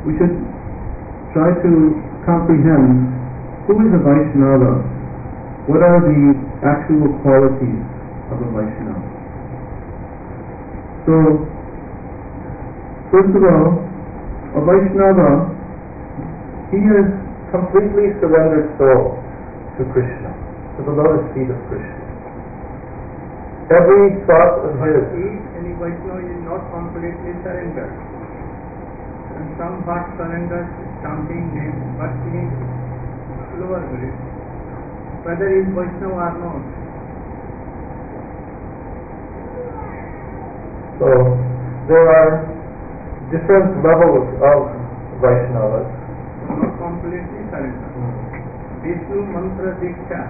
we should try to comprehend who is a Vaishnava, what are the actual qualities of a Vaishnava. So, first of all, a Vaishnava, he has completely surrendered soul to Krishna, to the lotus feet of Krishna. Every thought of his. Any Vaishnava is not completely surrendered. And some heart surrenders, chanting name, but in lower grade. Whether he is Vaishnava or not. So there are different levels of Vaishnavas. Not completely surrendered. Vishnu mantra diksha.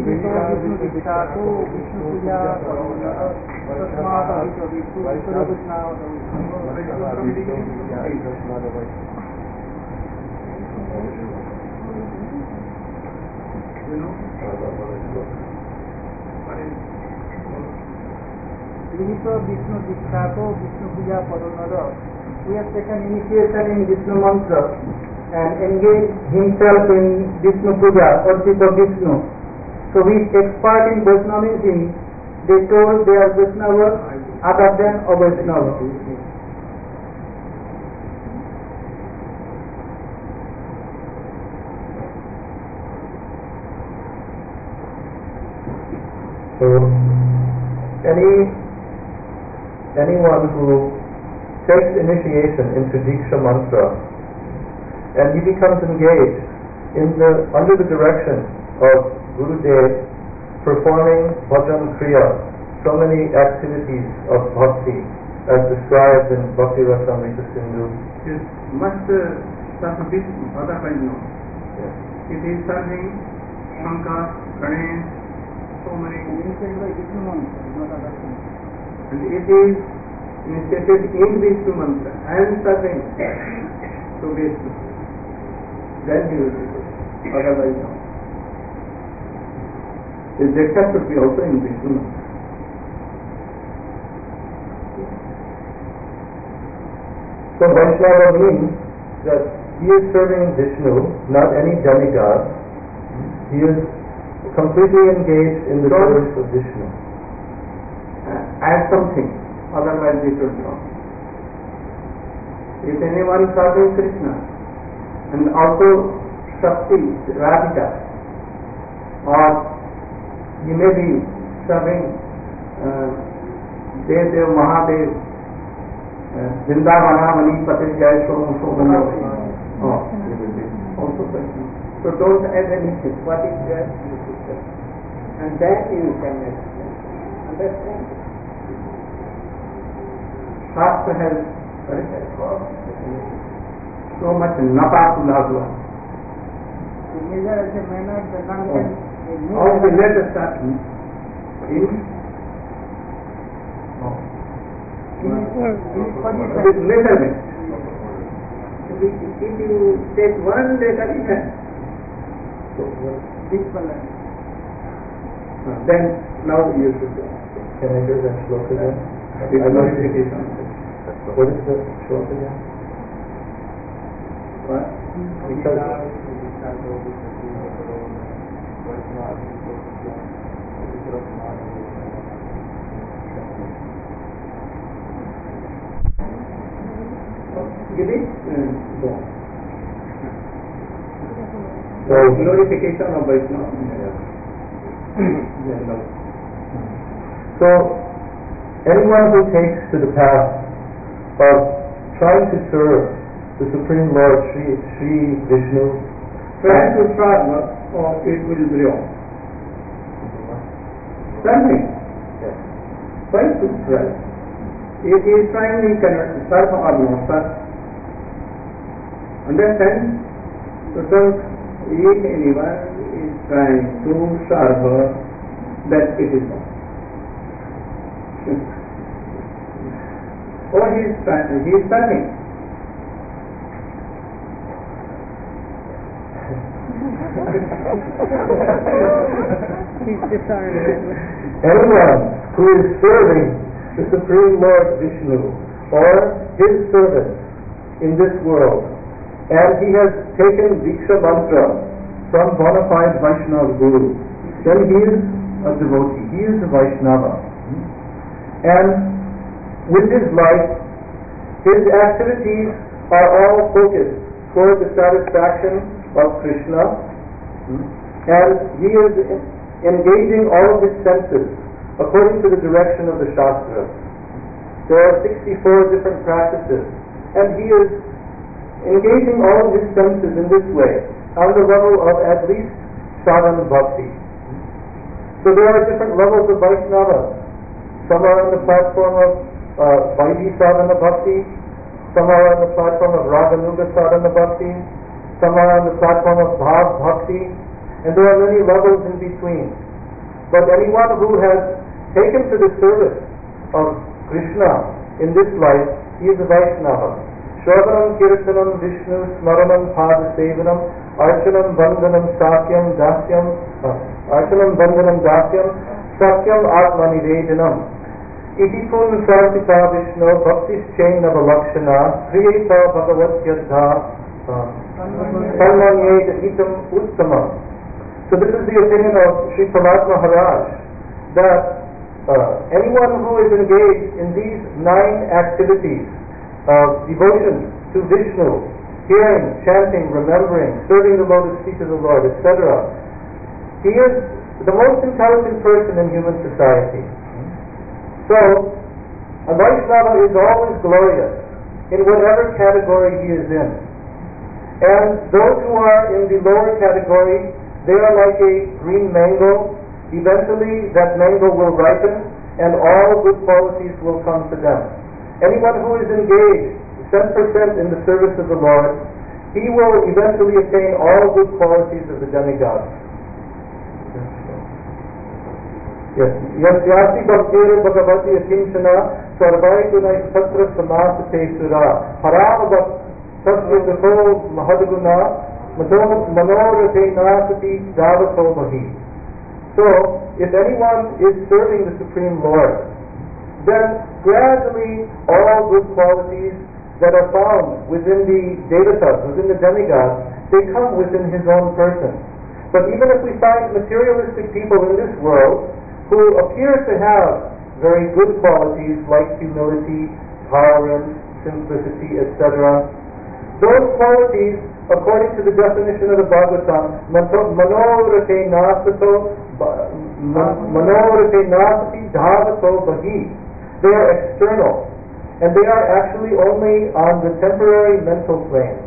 Vishnu Dikshato, Vishnu Puja Padonara. He has taken initiation in Vishnu mantra and engaged himself in Vishnu Puja, worship of Vishnu. So he is expert in Vaishnavism. They told they are Vaishnava other than a Vaishnava. So anyone who takes initiation into Diksha mantra and he becomes engaged under the direction of Gurudev, performing bhajan kriya, so many activities of bhakti as described in Bhakti Rasamrita Sindhu. It must serve Vishnu, otherwise no. Yes. It is serving Shankar, Ganesh, so many. And it is initiated in Vishnu mantra and serving to Vishnu. Then he will be good. Otherwise no. His Diksha should be also in Vishnu mantra. So Vaishnava means that he is serving Vishnu, not any demigod. He is completely engaged in the service of Vishnu. Add something, otherwise it will not. If anyone serving Krishna and also Shakti, Radhika, or he may be serving Dev, Mahadev, Vrindavana, Manipati, Jai, so also Krishna. So don't add anything. What is there? And then you can understand. Shastra has so much napatulagua. Also let us start in with measurement. If you take one letter in hand, this one, then now you should go. Can I do that shloka again? Glorification. What is the shloka again? What? Give it? So, glorification of Vaishnava. So, anyone who takes to the path of trying to serve the Supreme Lord Sri Vishnu, Trying to serve, or it will be wrong. Serving. yes. Trying to serve. If he is trying, he cannot serve or not serve. Understand? So don't, if anyone is trying to serve, that it is wrong. Or he is serving. Anyone who is serving the Supreme Lord Vishnu or his servants in this world and he has taken Diksha Mantra from bona fide Vaishnava Guru, then he is a devotee, he is a Vaishnava. And with his life, his activities are all focused toward the satisfaction of Krishna, and he is engaging all of his senses according to the direction of the Shastras. There are 64 different practices, and he is engaging all of his senses in this way on the level of at least sadhana bhakti. So there are different levels of Vaishnava. Some are on the platform of Vaidhi sadhana bhakti, some are on the platform of Raganuga sadhana bhakti, some are on the platform of Bhav bhakti, and there are many levels in between. But anyone who has taken to the service of Krishna in this life, he is a Vaishnava. Shravanam Kirtanam Vishnu Smaranam Pada Sevanam Archanam Bandhanam Sakyam Dasyam Archanam Bandhanam Dasyam Sakyam Atma Nivedanam Iti Pun Sarvita Vishnu Bhaktis Chain Navalakshana Priyeta Bhagavat Yadha Salmanyed Itam Uttamam. So this is the opinion of Sri Prahlad Maharaj, that anyone who is engaged in these 9 activities of devotion to Vishnu, hearing, chanting, remembering, serving the lotus feet of the Lord, etc., he is the most intelligent person in human society. So, a Vaishnava is always glorious in whatever category he is in. And those who are in the lower category, they are like a green mango. Eventually that mango will ripen and all good qualities will come to them. Anyone who is engaged 10% in the service of the Lord, he will eventually attain all good qualities of the demigods. Yes. Yasyasi bhaktir bhagavati akinchana sarvai gunai satra samasate sura haravavat tasya gato mahadguna manorate nasati davato mahi. So, if anyone is serving the Supreme Lord, then gradually all good qualities that are found within the devatas, within the demigods, they come within his own person. But even if we find materialistic people in this world who appear to have very good qualities like humility, tolerance, simplicity, etc., those qualities, according to the definition of the Bhagavatam, manorate nasato manorate nasati dhavato bahi, they are external, and they are actually only on the temporary mental plane.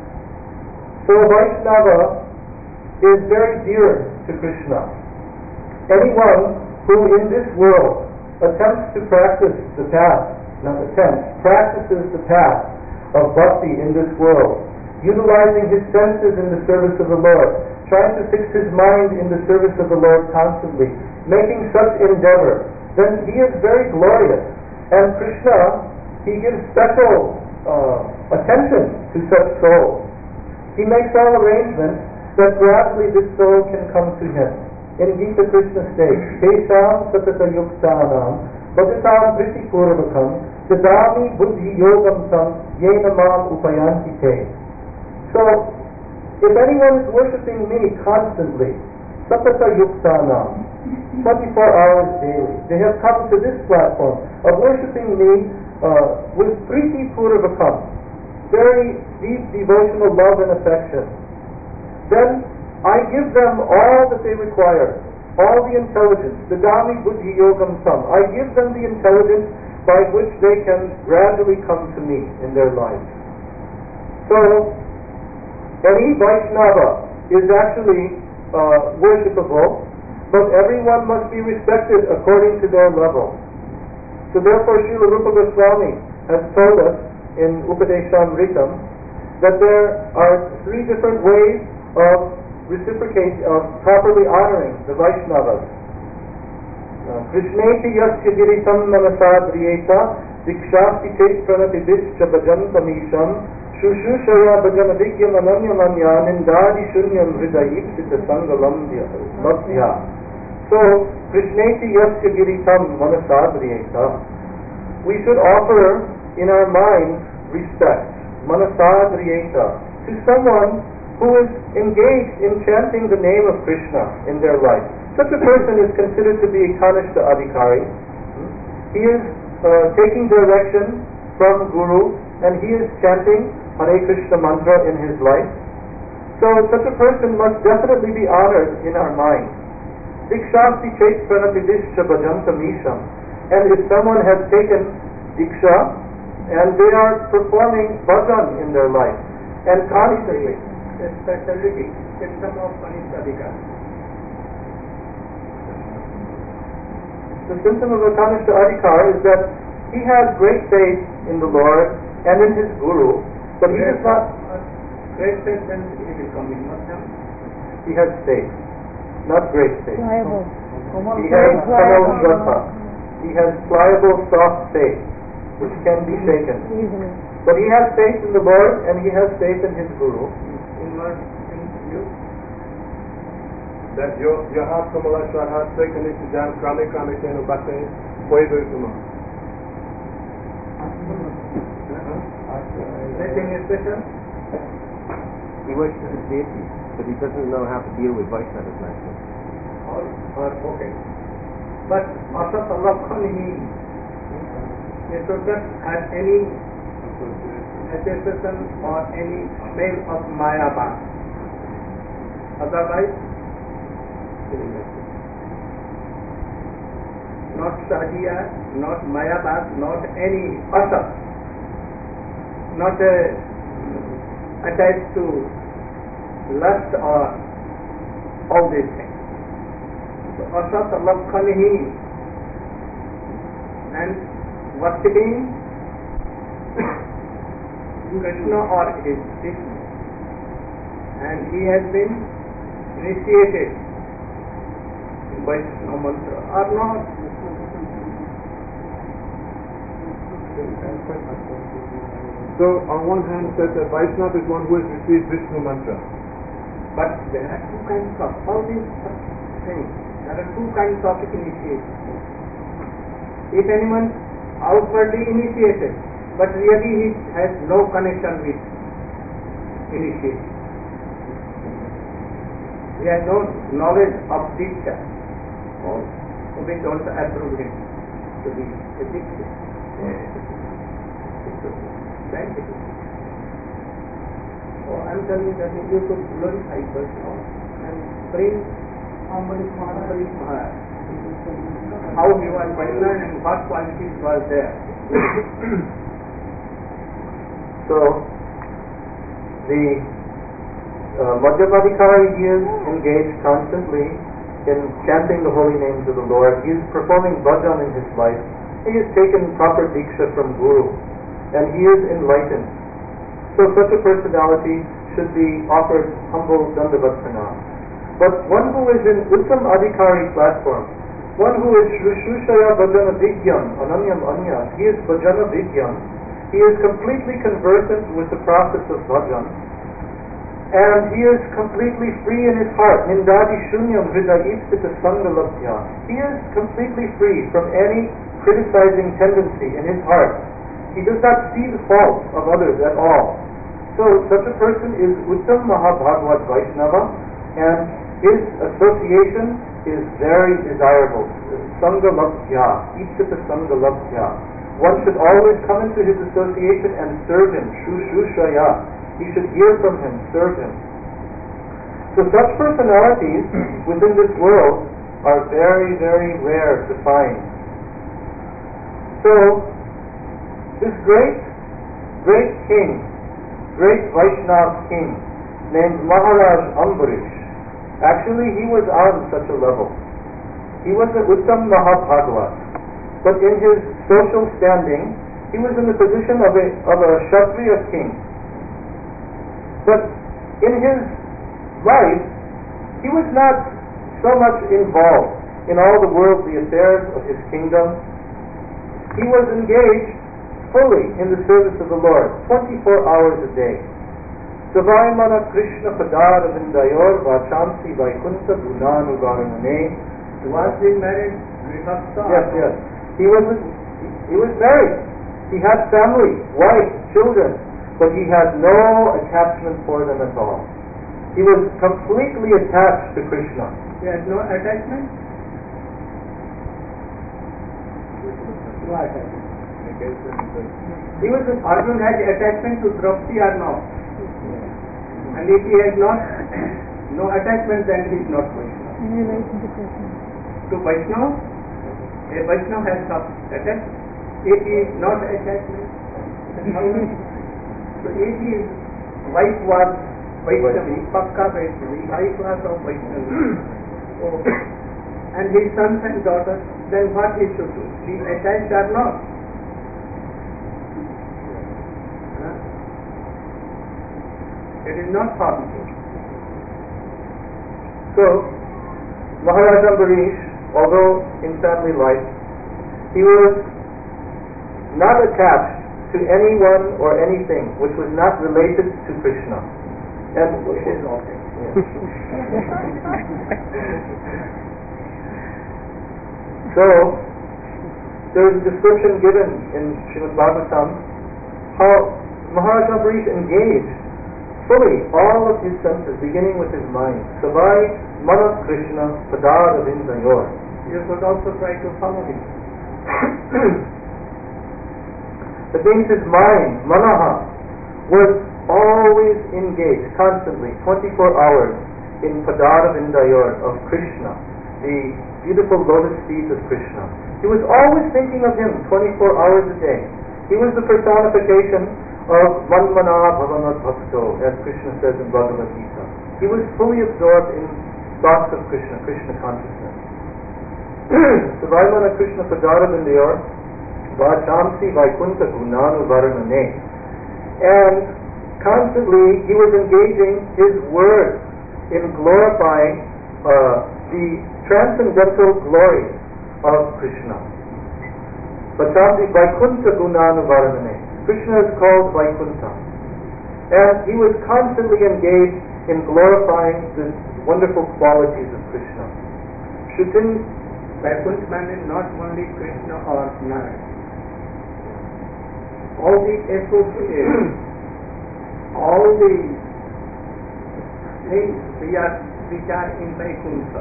So Vaishnava is very dear to Krishna. Anyone who in this world attempts to practice the path, practices the path of bhakti in this world, utilizing his senses in the service of the Lord, trying to fix his mind in the service of the Lord constantly, making such endeavor, then he is very glorious. And Krishna, he gives special attention to such souls. He makes all arrangements that gradually this soul can come to him. In Gita Krishna states, Tesham Satata Yuktanam Bhagatam Vritti Purvakam Dadami Buddhi Yogam Tam Yena Mam Upayanti Te. So, if anyone is worshipping me constantly, Satata Yuktanam, 24 hours daily, they have come to this platform of worshipping me with Priti Purvakam, very deep devotional love and affection, then I give them all that they require, all the intelligence, the Dami Buddhi Yogam Tam. I give them the intelligence by which they can gradually come to me in their lives. So, any Vaishnava is actually worshipable, but everyone must be respected according to their level. So therefore Srila Rupa Goswami has told us in Upadeshamritam that there are 3 different ways of properly honoring the Vaishnavas. Krishneti yasya giritam manasadriyeta dikshasti tet pranati discha bhajan tamisham shushushaya bhajan vigyam ananya manya nindadi shunyam hridayi sita sangalam bhaktya. So, Krishneti yasya giritam manasadriyeta. We should offer in our minds respect. Manasadriyeta. to someone who is engaged in chanting the name of Krishna in their life. Such a person is considered to be a Kanishta Adhikari. He is taking direction from Guru and he is chanting Hare Krishna mantra in his life. So such a person must definitely be honored in our mind. Dikshasti Chait Pranatidishcha Bhajanta Misham. And if someone has taken Diksha and they are performing bhajan in their life and constantly, the speciality, system of Kanishta Adhikari. the symptom of a Kanishta Adhikar is that he has great faith in the Lord and in his Guru, but he does not. Great faith, then he will come in Madhyam. He has faith, not great faith. Pliable. He has Samalvata. He has pliable, soft faith, which can be shaken. Easily. But he has faith in the Lord and he has faith in his Guru. In what? In you? That your heart Kamalashwar has taken it to Jan Krame Krame Tenu Bate Poedurtuma. Anything special? He worships deities, but he doesn't know how to deal with Vaishnavas nicely. Or okay. But Asat Allah Khan, he should not have any association or any smell of Maya Bhat. Otherwise, not Sahdiya, not Maya Bhat, not any Asat, not attached to lust or all these things. So Asat Allah Khanihi and worshipping Krishna or his Vishnu, and he has been initiated in Vaishnava mantra or not. So on one hand said that Vaishnava is one who has received Vishnu mantra. But there are two kinds of all these things. There are two kinds of initiation. If anyone outwardly initiated, but really he has no connection with initiation. He has no knowledge of Diksha. So we don't approve him to be a Diksha. Scientific. So I am telling that you should glorify Vaishnava and bring Ambarish Maharaj. How he was Vaishnava and what qualities was there. So the Madhyapadikari, he is engaged constantly in chanting the holy names of the Lord. He is performing bhajan in his life. He has taken proper diksha from Guru, and he is enlightened. So such a personality should be offered humble dandavat pranam. But one who is in Uttam Adhikari platform, one who is Shrushaya Bhajana Vidyam, Ananyam Anya, he is Bhajana Vidyam, he is completely conversant with the process of bhajan, and he is completely free in his heart. Nindadi Shunyam Hridayipsita Sangalabhya. He is completely free from any criticizing tendency in his heart. He does not see the faults of others at all. So such a person is Uttam Mahabhagavad Vaishnava, and his association is very desirable. Sangalabhya, Ipsita Sangalabhya. One should always come into his association and serve him. Shushushaya. He should hear from him, serve him. So such personalities within this world are very, very rare to find. So this great king, great Vaishnava king, named Maharaj Ambarish, actually he was on such a level. He was a Uttam Mahabhagavat, but in his social standing, he was in the position of a Kshatriya king. But in his life, he was not so much involved in all the worldly affairs of his kingdom. He was engaged fully in the service of the Lord, 24 hours a day. Savaimana Krishna Padara Vindayor Vachamsi Vaikunta Gunanu Varanane. Was he married? Yes. He was married. He had family, wife, children. but he had no attachment for them at all. He was completely attached to Krishna. He has no attachment. No attachment. He was Arjuna has attachment to Draupadi or not? And if he has not no attachment, then he is not Vaishnava. In relation to Krishna. To Vaishnava, a Vaishnava has some attachment. If he is not attachment, then how is it? So if his wife was Vaishnavi, Pakka Vaishnavi, high class of Vaishnavi, and his sons and daughters, then what he should do? Be attached or not? It is not possible. So, Maharaja Ambarish, although in family life, he was not attached to anyone or anything which was not related to Krishna. And It is okay. So, there is a description given in Srimad Bhagavatam how Maharaja Ambarish engaged fully all of his senses, beginning with his mind. Savai Mana Krishna Padar Avindayor. You should also try to follow him. That means his mind, Manaha, was always engaged, constantly, 24 hours, in Padar Avindayor of Krishna, the beautiful lotus feet of Krishna. He was always thinking of him 24 hours a day. He was the personification of Manmana Bhavanat Bhakto, as Krishna says in Bhagavad Gita. He was fully absorbed in thoughts of Krishna, Krishna consciousness. Savaimana Krishna Padara Vindayor, Vachamsi Vaikunta Gunanu Varanane. And constantly he was engaging his words in glorifying the transcendental glories of Krishna. Vachamsi Vaikunta Gunanu Varanane. Krishna is called Vaikunta. And he was constantly engaged in glorifying the wonderful qualities of Krishna. Shrutin Vaikuntha means not only Krishna or Narayan. All the associates, all the things which are in Vaikuntha,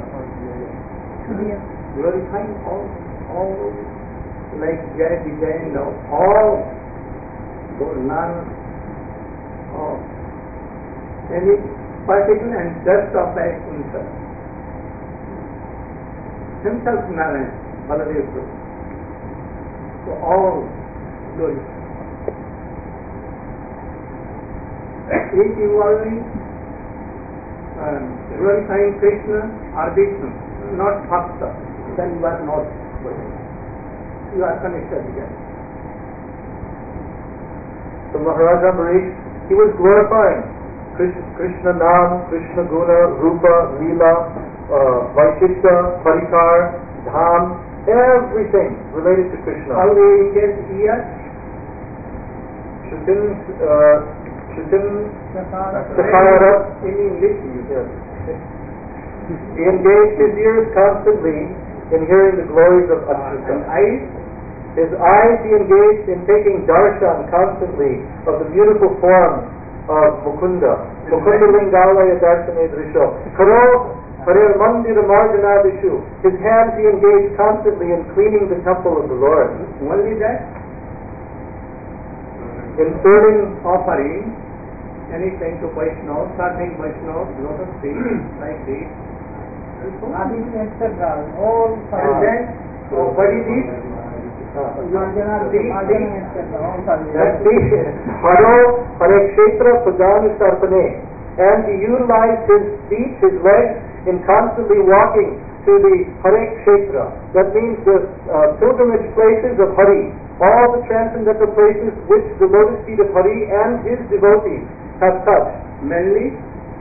glorifying all like Jai Vijay and all none of any particular and just of Vaikuntha. Himself Narayan, Baladev Prabhu. So all glorify. Each involving glorifying Krishna or Vishnu, not Bhakta, then you are not Vaishnava. You are connected again. So Maharaja Ambarish, he was glorifying Krishna Nam, Krishna Guna, Rupa, Leela, Vaishishta, Parikar, Dham, everything related to Krishna. How they engage here? Shrutin Sakharat. In English, Yes. He engaged his ears constantly in hearing the glories of and Achyuta. eyes, His eyes he engaged in taking darshan constantly of the beautiful form of Mukunda. Mukunda Lingalaya Darshane Drisho. Karo Harir Mandir Marjanadishu. His hands he engaged constantly in cleaning the temple of the Lord. only that, Inserting offering anything to Vaishnava, serving Vaishnava, lotus feet, like this. Aditi, etc. All And then, what is it? Marjana, etc. All That's the Haro Harekshetra Pradana Sarpane. And he utilized his feet, his legs, in constantly walking to the Harekshetra. That means the pilgrimage places of Hari. All the transcendental places which the lotus feet of Hari and his devotees have touched. Mainly,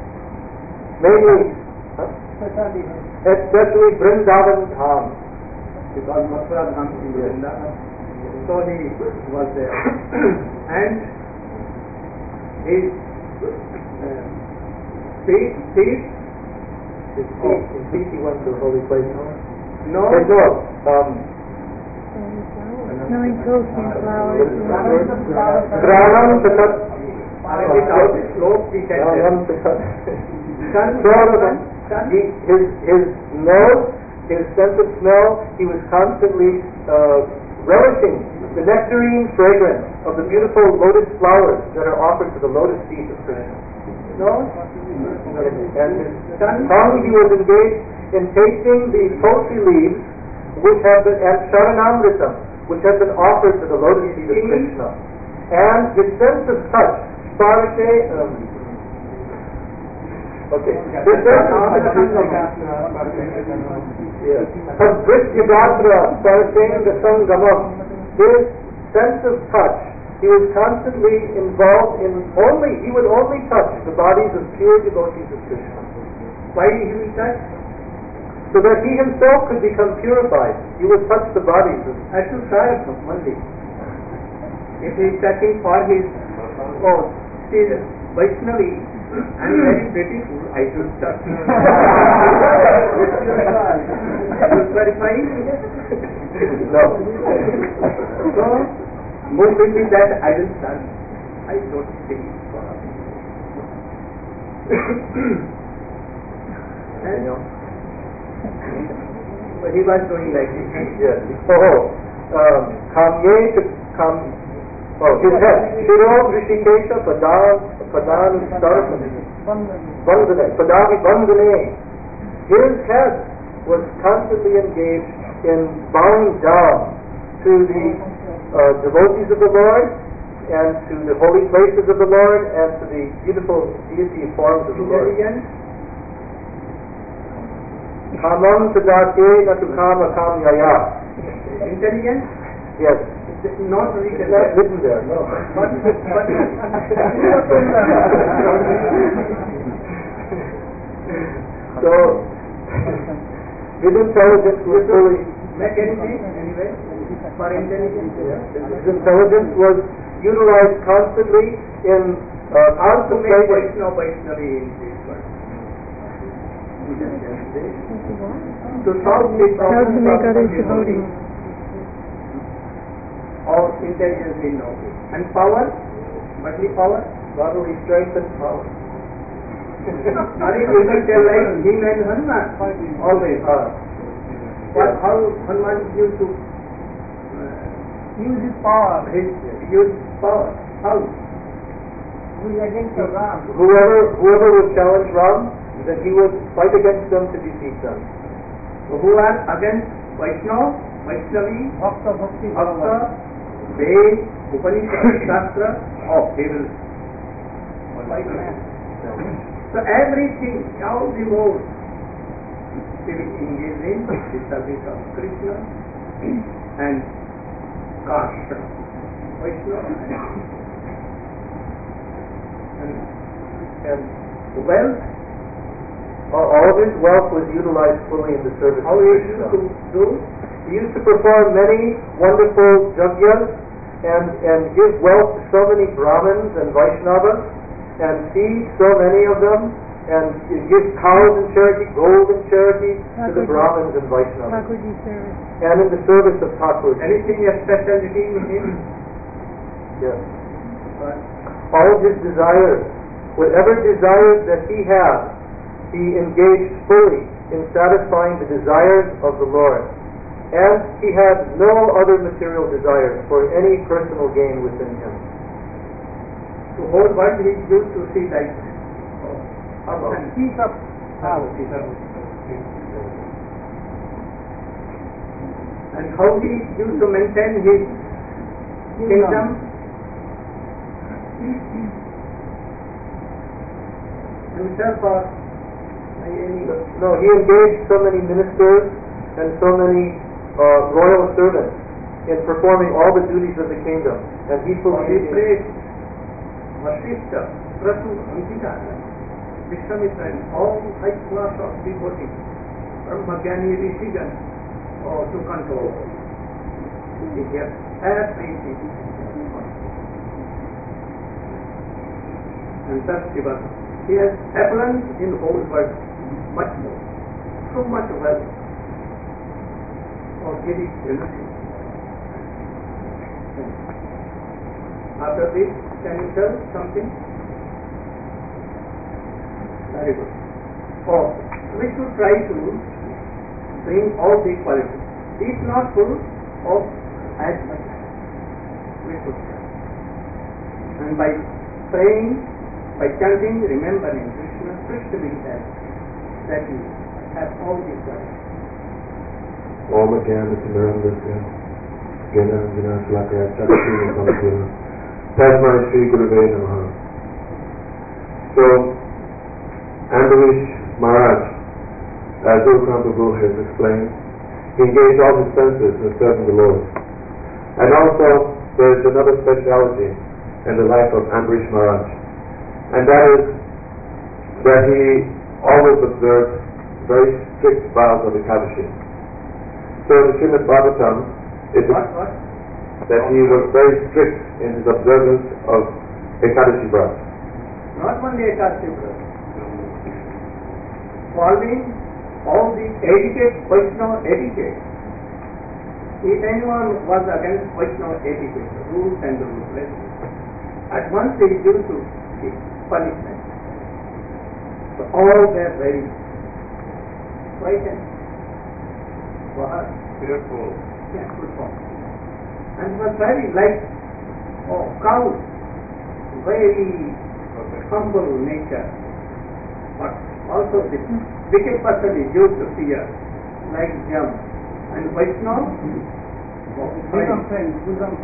Especially Vrindavan Dham. because Mathura Dham is Vrindavan, so he was there. And his feet, His feet he went to the holy place. no, Smelling fruits and flowers. Granam Tatat without a slope we can tell. His nose, his sense of smell, he was constantly relishing the nectarine fragrance of the beautiful lotus flowers that are offered to the lotus feet of Krishna. No? And his tongue, he was engaged in tasting the tulsi leaves which have been, and sharanamritam, which have been offered to the lotus feet of Krishna. And his sense of touch, sparshe, okay. His sense of his sense of touch, he was constantly involved in he would only touch the bodies of pure devotees of Krishna. Why he will touch? So that he himself could become purified. He would touch the bodies of I should try it only. If he is touching for his own, she is Vaishnavi and very beautiful, I should touch. You clarify? no. So, most will that I will touch. I don't think for us. And but he was doing like this. Yes. His head. Shiro Rishikesha Padan Sarpan. Padavi Bandhane. His head was constantly engaged in bowing down to the devotees of the Lord and to the holy places of the Lord and to the beautiful deity forms of the Lord. Kamam Sadate Natukama Kamyaya. Intelligence? Yes. It's not written It's not written there, no. So, his intelligence was fully... mechanism anyway for intelligence. His intelligence was utilized constantly in contemplating... Vaishnavi in this world. To solve the problem of devotee, or intelligence we know. And power, what is power? Bodily strength and power. Are you able to tell like him and Hanuman? Always. How Hanuman used to use his power. Use power. How? Who is against Ram? Whoever would challenge Ram, then he would fight against them to defeat them. Who are against Vaishnav, Vaishnavi, Bhakta, Bhakti, Bhakta, Ved, Upanishad, Shastra, they will fight. So everything, all the modes, they will engage in the service of Krishna and Kashra, Vaishnava, and wealth. All of his wealth was utilized fully in the service How of he Krishna. used to do? He used to perform many wonderful yajnas and give wealth to so many Brahmins and Vaishnavas and feed so many of them and give cows in charity, gold in charity to the Brahmins and Vaishnavas. Thakurji service. And in the service of Thakur. Anything a specialty in him? Yes. All of his desires, whatever desires that he had, he engaged fully in satisfying the desires of the Lord. And he had no other material desires for any personal gain within him. The whole world he used to see like And piece of house. And how he used to maintain his kingdom? Himself or any? No, he engaged so many ministers and so many royal servants in performing all the duties of the kingdom. And he He fulfilled prayed, worshipped, Prasu, Ankita, Vishwamitra, and all high class of devotees, from Bhagyani Rishigan, to control. He kept everything. And thus he has affluence in the whole world, much more, so much wealth. Or giving everything. After this, can you tell something? Very good. Oh, we should try to bring all these qualities. If not full of as much as we should try. And by praying, by chanting, remembering Krishna, Krishna will help that you have all these qualities. Om Jnana-Timirandasya Jnana-Shalakarya Chakra-Samapurna Tasmai Shri Gurave Namaha. So, Ambarish Maharaj, as Gurukhan Prabhu has explained, he engaged all his senses in serving the Lord. And also, there is another speciality in the life of Ambarish Maharaj, and that is that he always observed very strict vows of Ekadashi. So in the Srimad Bhagavatam, it is that he was very strict in his observance of Ekadashi Vrat. Not only Ekadashi Vrat, following all the etiquette, Vaishnava etiquette. If anyone was against Vaishnava etiquette, rules and rules, at once he is due to punishment. So all were very frightened. Fearful. And it was very like cow, very humble nature. But also the wicked person is used to fear, like jump. And Vaishnava, Bosom friends.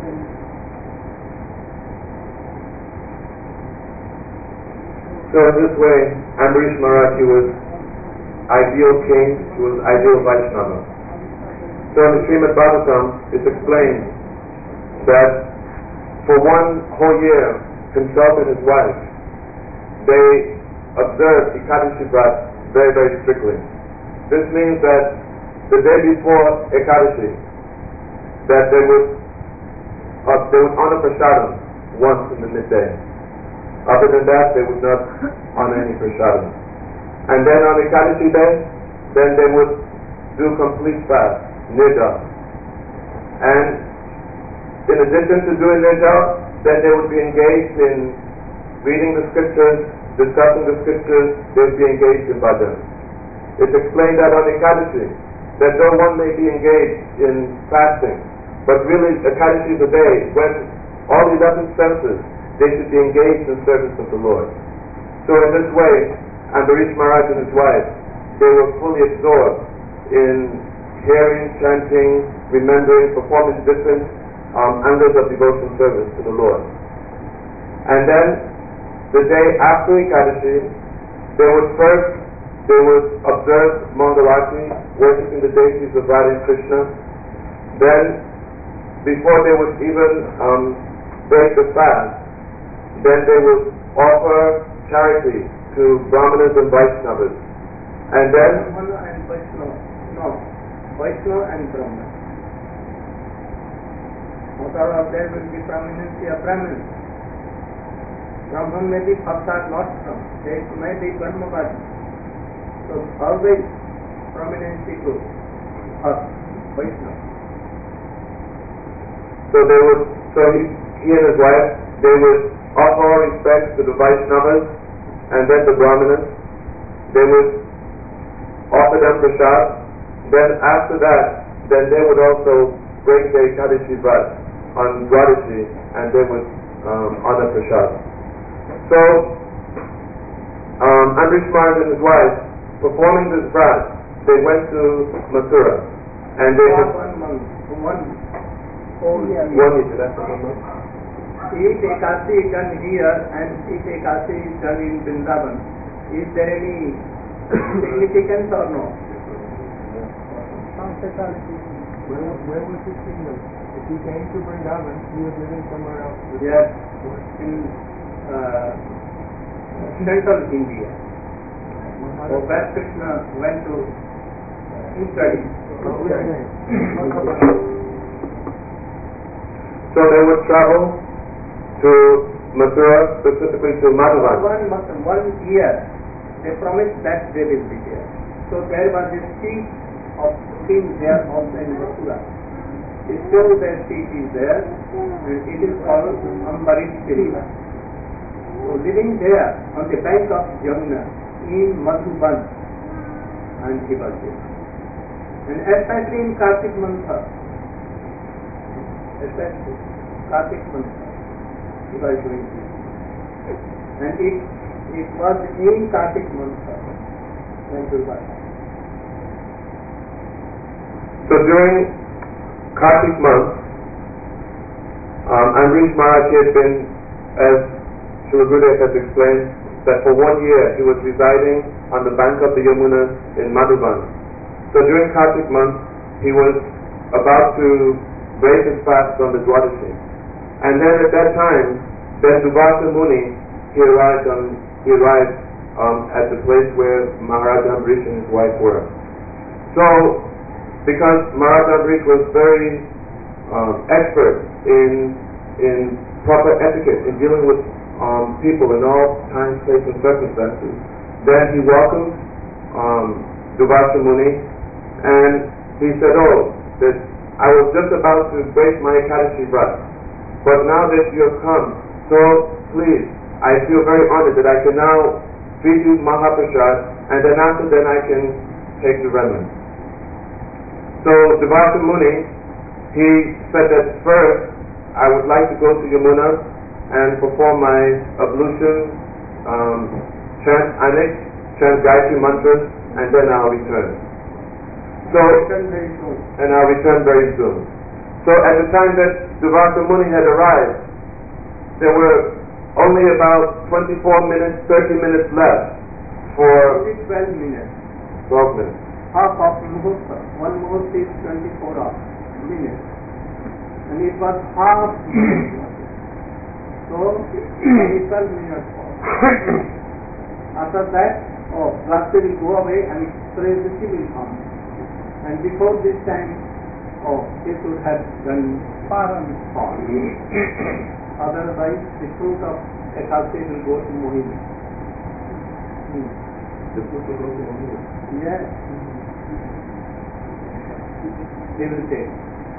So in this way, Ambarish Maharaj, he was ideal king, he was ideal Vaishnava. So in the Srimad Bhagavatam, it's explained that for one whole year, himself and his wife, they observed Ekadashi Vrat very, very strictly. This means that the day before Ekadashi, that they would honor prasadam once in the midday. Other than that, they would not honor any prasadam. And then on Ekadashi day, then they would do complete fast, nirjala. And in addition to doing nirjala, then they would be engaged in reading the scriptures, discussing the scriptures, they would be engaged in bhajan. It's explained that on Ekadashi, that though one may be engaged in fasting, but really Ekadashi is a day when all the 11 senses, they should be engaged in service of the Lord. So in this way, Ambarish Maharaj and his wife, they were fully absorbed in hearing, chanting, remembering, performing different angles of devotional service to the Lord. And then, the day after Ekadashi, they would observe Mangalarti, worshipping the deities of Radha and Krishna. Then, before they would even break the fast, then they would offer charity to Brahmanas and Vaishnavas. And then Brahmana and Vaishnava. No, Vaishnava and Brahmana. Whatever there will be prominency of Brahmins. Brahman may be Bhakta, not from. They may be Brahmavadi. So always prominency to us, Vaishnava. So he and his wife, they would offer all respects to the Vaishnavas and then the Brahmanas. They would offer them prasad. Then after that, then they would also break the Ekadashi Vrat on Dwadashi and they would honor prasad. So, Ambarish Maharaj and his wife, performing this Vrat, they went to Mathura and they had 1 month, 1 whole year. If Ekadashi is done here and if Ekadashi is done in Vrindavan, is there any significance or no? Where was his kingdom? If he came to Vrindavan, he was living somewhere else. Yes, in central India. So where Krishna went to study. So they would travel to Mathura, specifically to Madhavan. 1 year, they promised that they will be there. So there was a seat of king there also in Mathura. Still their seat is there, and it is called Ambarit Tirila. So living there on the bank of Yamuna in Madhuban, and he was there. And especially in Kartik Mantha, he was doing this. And it was in Kartik Mantha when Durga. So during Kartik month, Amrish Maharaj had been, as Srila Gurudev has explained, that for 1 year he was residing on the bank of the Yamuna in Madhuban. So during Kartik month, he was about to break his fast on the Dwadashi. And then at that time, then Durvasa Muni, he arrived at the place where Maharaja Amrish and his wife were. So, because Maharaja Amrish was very expert in proper etiquette, in dealing with people in all times, places, and circumstances, then he welcomed Durvasa Muni, and he said, that I was just about to break my Ekadashi Vrat, but now that you have come, so please, I feel very honored that I can now feed you Mahaprasad, and then after that I can take the remnant. So Durvasa Muni, he said that first I would like to go to Yamuna and perform my ablution, chant Anik, chant Gayatri mantras, and then I'll return. So, and I'll return very soon. So at the time that Durvasa Muni had arrived, there were only about 24 minutes, 30 minutes left for... Only 12 minutes. 12 minutes. Half of Muhurta. One Muhurta is 24 minutes. And it was half. So, 12 minutes. After that, Rasta will go away and Prayasati will come. And before this time, they should have done far. Otherwise, the fruit of Ekadasi will go to Mohini. The fruit will go to Mohini? Yes. They will take.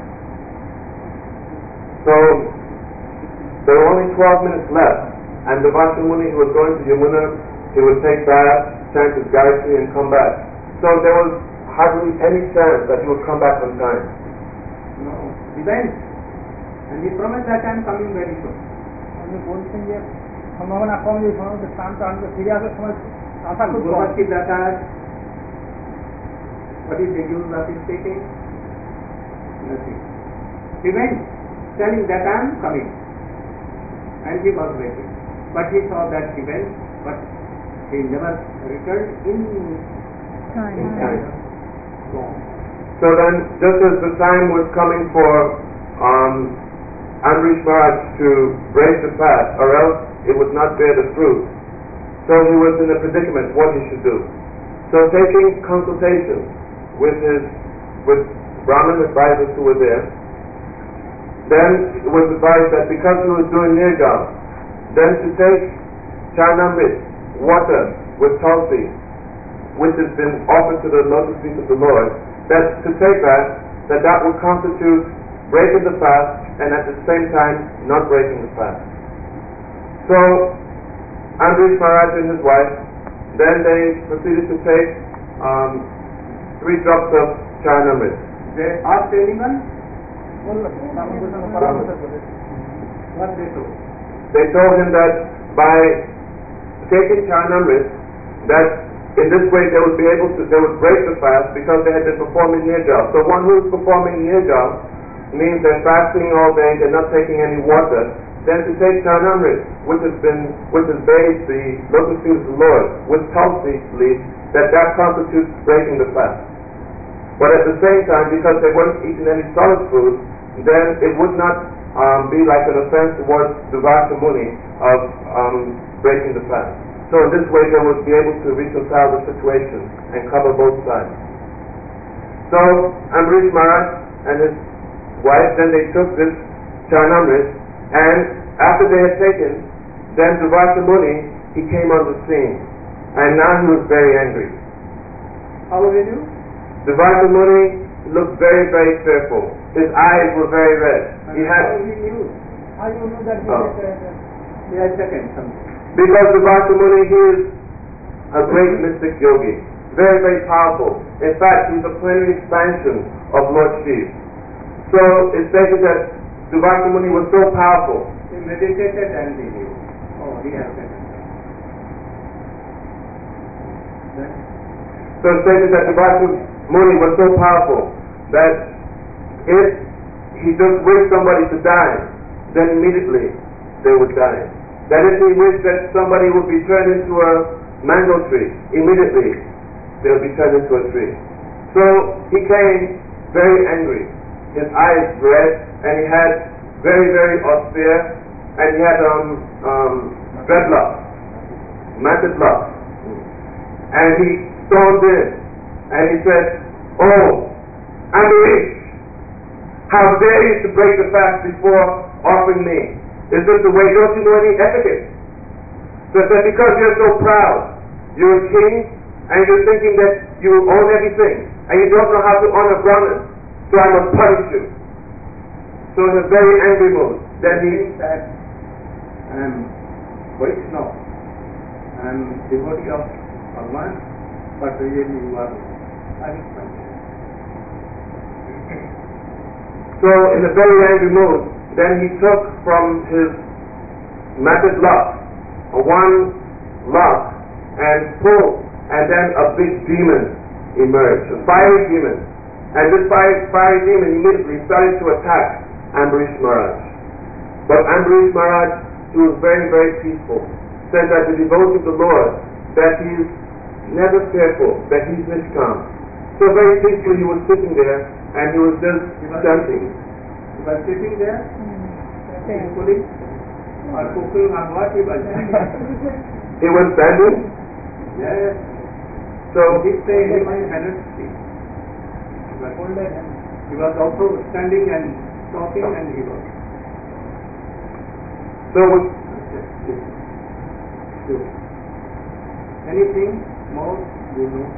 So, there were only 12 minutes left, and the Durvasa Muni who was going to Yamuna, he would take bath, chant his Gayatri, and come back. So there was hardly any chance that he would come back on time. No, he went. And he promised that I am coming very soon. আমি বলছেন যে সম্ভাবনা কম যে সময় স্থানটা আনতে ফিরে আসার সময় আশা খুব কম। Gopati Datar, what is the use of his taking? Nothing. He went telling that I am coming. And he was waiting. But he saw that he went, but he never returned in time. So then, just as the time was coming for Amrish Maharaj to break the fast, or else it would not bear the fruit, so he was in a predicament what he should do. So taking consultation with Brahmin advisors who were there, then it was advised that because he was doing nirjal, then to take charnamrit, water with tulsi, which has been offered to the lotus feet of the Lord, that to take that would constitute breaking the fast and at the same time not breaking the fast. So Amrish Maharaj and his wife, then they proceeded to take 3 drops of charnamrit. They asked anyone? What they told? They told him that by taking charnamrit, that in this way they would break the fast because they had been performing nirjal. So one who is performing nirjal means they're fasting all day, they're not taking any water. Then to take charnamrit, which has bathed the lotus feet of the Lord with tulsi leaves, that constitutes breaking the fast. But at the same time, because they weren't eating any solid food, then it would not be like an offense towards Durvasa Muni of breaking the fast. So in this way they would be able to reconcile the situation and cover both sides. So Amrish Maharaj and his wife, then they took this charnamrit, and after they had taken, then Durvasa Muni, he came on the scene, and now he was very angry. How will you? Durvasa Muni looked very, very fearful. His eyes were very red. How he knew? How you know that Oh. They are second something. Because Dubhasa Muni, he is a great mystic yogi, very, very powerful. In fact, he's a plenary expansion of Lord Shiva. So it's stated that Dubhasa Muni was so powerful. He meditated and he knew. Oh, he has second. Then So it's stated that Dubhasa Muni was so powerful that if he just wished somebody to die, then immediately they would die. That if he wished that somebody would be turned into a mango tree, immediately they would be turned into a tree. So he came very angry. His eyes red, and he had very, very austere, and he had dreadlocks, matted locks. And he stormed in, and he said, "Oh, Ambarish, how dare you to break the fast before offering me? Is this the way? Don't you know any etiquette?" So I said, "Because you're so proud, you're a king, and you're thinking that you own everything, and you don't know how to honor Brahmins, so I must punish you." So in a very angry mood, then he means that I am Vaishnava. I am devotee of Bhagavan, but really you are Vaishnava. So in a very angry mood, then he took from his matted lock one lock and pulled, and then a big demon emerged, a fiery demon. And this fiery demon immediately started to attack Ambarish Maharaj. But Ambarish Maharaj, he was very, very peaceful, said that the devotee of the Lord, that he is never fearful, that he's Nishkam. So very peacefully he was sitting there, and he was just chanting. You were sitting there, peacefully, or cooking or what he was doing. He was standing. Yes. So This day he cannot speak. He was also standing and talking, and he was. So Anything more, you know?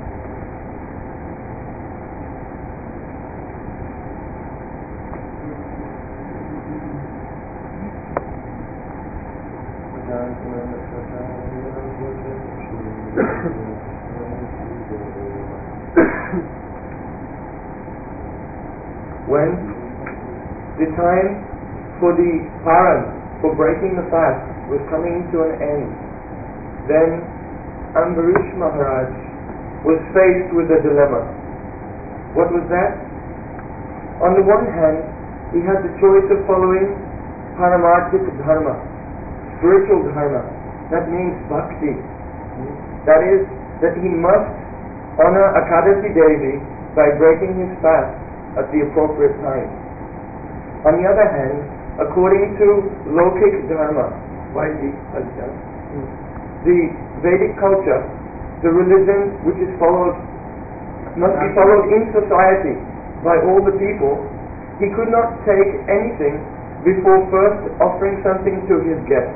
When the time for the paran, for breaking the fast, was coming to an end, then Ambarish Maharaj was faced with a dilemma. What was that? On the one hand, he had the choice of following paramarthik dharma, spiritual dharma. That means bhakti. That is, that he must honor Ekadasi Devi by breaking his fast at the appropriate time. On the other hand, according to Lokik Dharma, Vedic culture. the Vedic culture, the religion which is followed, must be followed in society by all the people, he could not take anything before first offering something to his guests.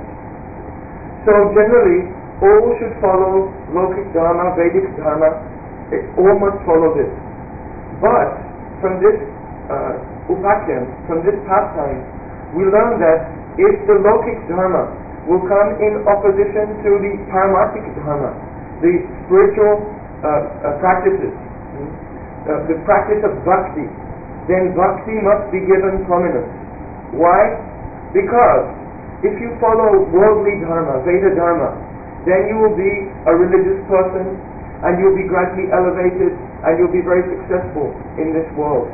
So generally, all should follow Lokik Dharma, Vedic Dharma, all must follow this. But from this upakyan, from this pastime, we learn that if the Lokik Dharma will come in opposition to the Paramarthik Dharma, the spiritual practices, the practice of bhakti, then bhakti must be given prominence. Why? Because if you follow worldly dharma, Veda dharma, then you will be a religious person, and you'll be gradually elevated, and you'll be very successful in this world.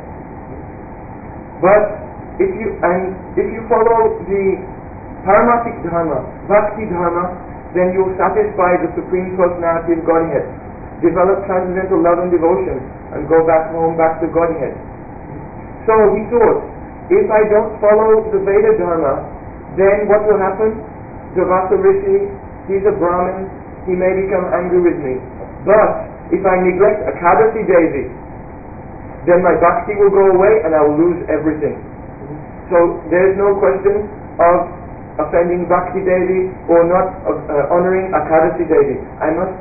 But if you follow the Paramarthik Dharma, Bhakti Dharma, then you'll satisfy the Supreme Personality of Godhead, develop transcendental love and devotion, and go back home, back to Godhead. So he thought, if I don't follow the Veda Dharma, then what will happen? Durvasa Rishi, he's a Brahmin, he may become angry with me. But if I neglect Ekadasi Devi, then my bhakti will go away and I will lose everything. So there is no question of offending Bhakti Devi or not honoring Ekadasi Devi. I must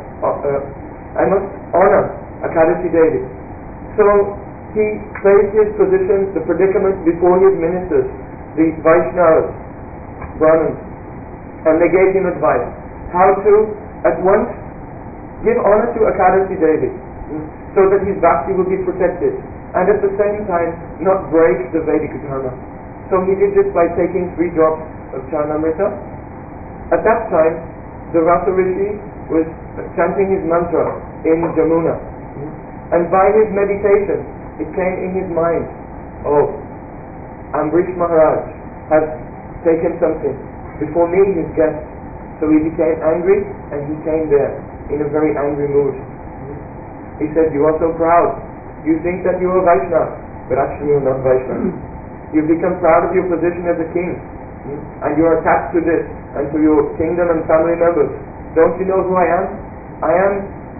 honor Ekadasi Devi. So he placed his position, the predicament before his ministers, the Vaishnavas, Brahmins, and they gave him advice how to at once give honor to Ekadasi Devi, so that his bhakti will be protected, and at the same time not break the Vedic dharma. So he did this by taking 3 drops of Charnamrita. At that time, the Rasa Rishi was chanting his mantra in Jamuna, and by his meditation it came in his mind, oh, Ambrish Maharaj has taken something before me, his guest. So he became angry and he came there in a very angry mood. He said, you are so proud. You think that you are Vaishnava, but actually you are not Vaishnava. You've become proud of your position as a king, and you are attached to this and to your kingdom and family members. Don't you know who I am? I am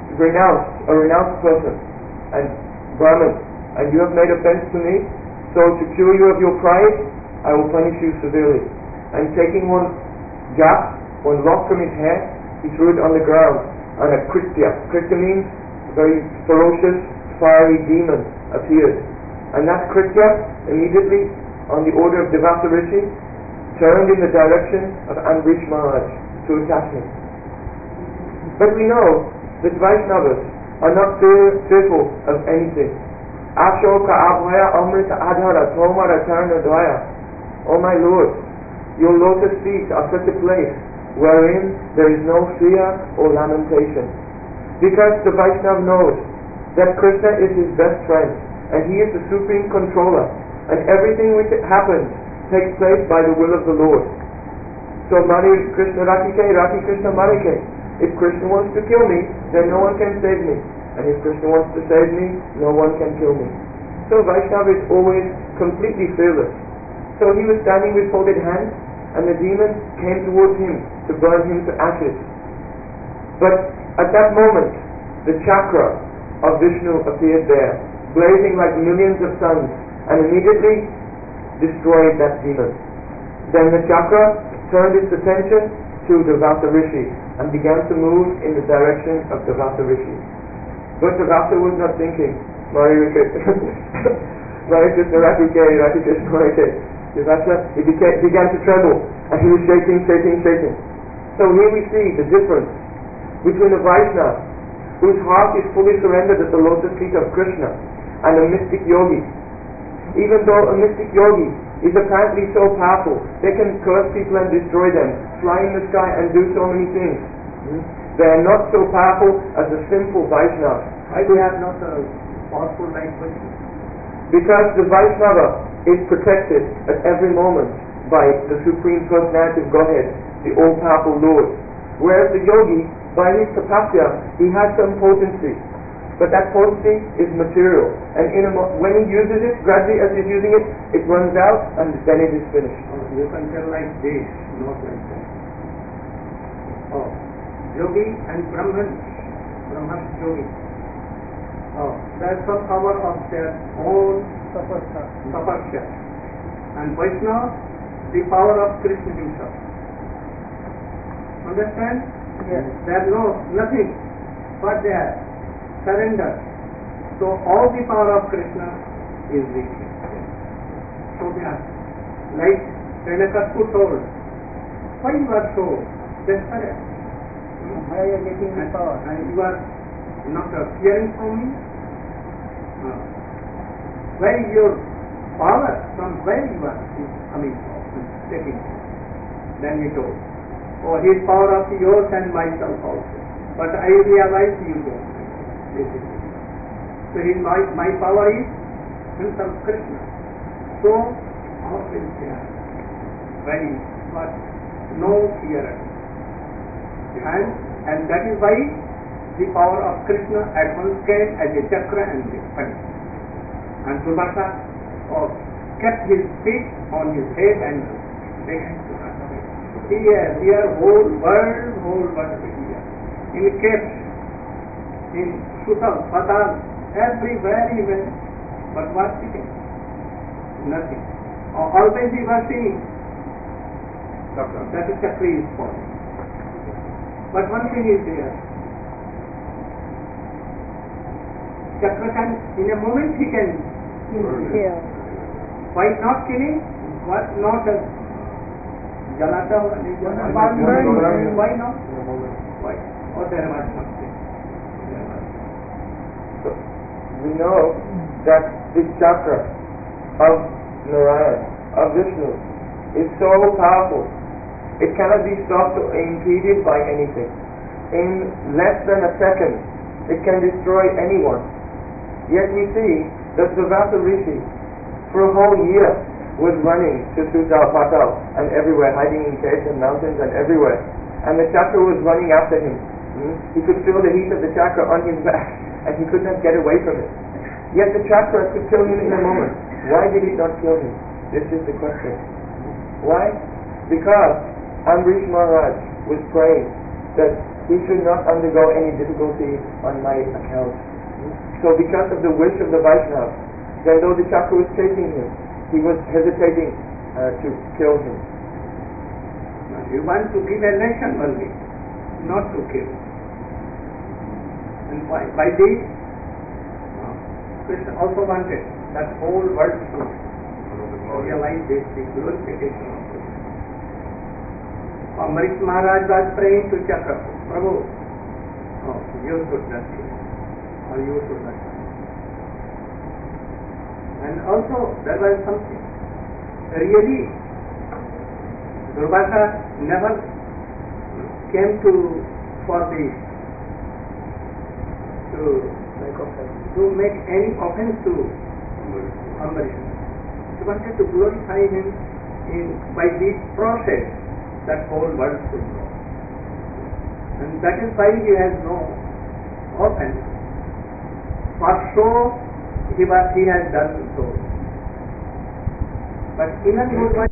a renounced person, and Brahmin, and you have made offense to me, so to cure you of your pride, I will punish you severely. And taking one lock from his hair, he threw it on the ground, and a Kritya means a very ferocious, fiery demon appeared. And that Kritya, immediately, on the order of Devasa Rishi, turned in the direction of Ambrish Maharaj to attack him. But we know that Vaishnavas are not fearful of anything. Ashoka Abhaya Amrita Adhara Tomara Charna Dvaya. Oh my Lord, your lotus feet are such a place wherein there is no fear or lamentation. Because the Vaishnava knows that Krishna is his best friend, and he is the supreme controller, and everything which happens takes place by the will of the Lord. So Mari Krishna Rakike, Raki Krishna Marike. If Krishna wants to kill me, then no one can save me. And if Krishna wants to save me, no one can kill me. So Vaishnava is always completely fearless. So he was standing with folded hands, and the demon came towards him to burn him to ashes. But at that moment, the chakra of Vishnu appeared there, blazing like millions of suns, and immediately destroyed that demon. Then the chakra turned its attention to Devasa Rishi and began to move in the direction of Devasa Rishi. But Devasa was not thinking, Mari Krishna Rakike, Raki Krishna Marike. Devasa, he began to tremble, and he was shaking. So here we see the difference between a Vaishnava whose heart is fully surrendered at the lotus feet of Krishna and a mystic yogi. Even though a mystic yogi is apparently so powerful, they can curse people and destroy them, fly in the sky and do so many things. They are not so powerful as a simple Vaishnava. Why they are not powerful like Vaishnava? Because the Vaishnava is protected at every moment by the Supreme Personality of Godhead, the all-powerful Lord. Whereas the yogi, by his tapasya, he has some potency. But that potency is material. And when he uses it, gradually as he's using it, it runs out and then it is finished. You can tell like this, not like that. Yogi and Brahman yogi. That's the power of their own tapasya. And Vaishnava, the power of Krishna himself. Understand? Yes. There is nothing but they are surrender. So all the power of Krishna is with him. So they are like Hiranyakshipu told, why you are so desperate? Why are you getting the power? And you are not fearing from me? Where is your power? From where you are coming from? Taking. Then he told, his power of yours and myself also. But I realize you don't. So my power is himself Krishna. So always there, very but no fear. And that is why the power of Krishna at once came as a chakra and a punch. And Durvasa kept his feet on his head and began to run away. Here, whole world here. In caves, in Sutal, Patal, everywhere he went, but what became? Nothing. Always he was seeing that the chakra is falling. But one thing is there. Chakra can, in a moment he can kill. Why not killing? What not जलाता होगा नहीं जलाता? Why not? Why? Or there was something. So, we know that this chakra of Narayan, of Vishnu, is so powerful. It cannot be stopped or impeded by anything. In less than a second, it can destroy anyone. Yet we see that Durvasa Rishi, for a whole year, was running to Sutal Patal and everywhere, hiding in caves and mountains and everywhere. And the chakra was running after him. He could feel the heat of the chakra on his back, and he could not get away from it. Yet the chakra could kill him in a moment. Why did it not kill him? This is the question. Why? Because Ambarish Maharaj was praying that he should not undergo any difficulty on my account. So because of the wish of the Vaishnava, then though the chakra was chasing him, he was hesitating to kill him. You want to give a lesson only, not to kill. And by this, Krishna also wanted that whole world should realize this, the glorification of Krishna. Ambarish Maharaj was praying to Chakra, Prabhu, you should not kill, or you should not kill. And also there was something. Really, Durvasa never came for this to make any offense to Ambarish. He wanted to glorify him by this process that whole world should know. And that is why he has no offense. For so he has done so. But even